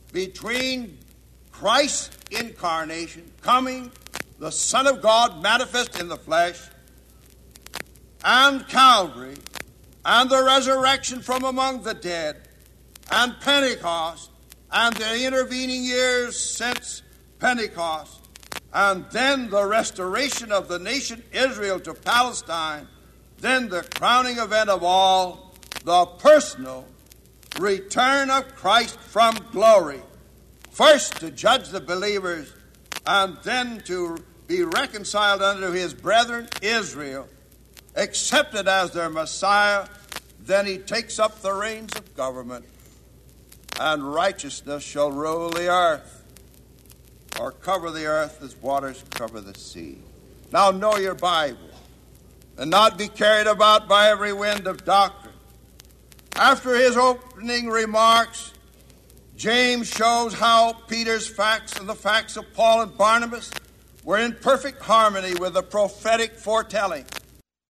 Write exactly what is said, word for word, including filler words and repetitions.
between Christ's incarnation, coming, the Son of God manifest in the flesh, and Calvary, and the resurrection from among the dead, and Pentecost, and the intervening years since Pentecost, and then the restoration of the nation Israel to Palestine, then the crowning event of all, the personal return of Christ from glory, first to judge the believers, and then to be reconciled unto his brethren Israel, accepted as their Messiah. Then he takes up the reins of government, and righteousness shall rule the earth, or cover the earth as waters cover the sea. Now know your Bible, and not be carried about by every wind of doctrine. After his opening remarks, James shows how Peter's facts and the facts of Paul and Barnabas were in perfect harmony with the prophetic foretelling.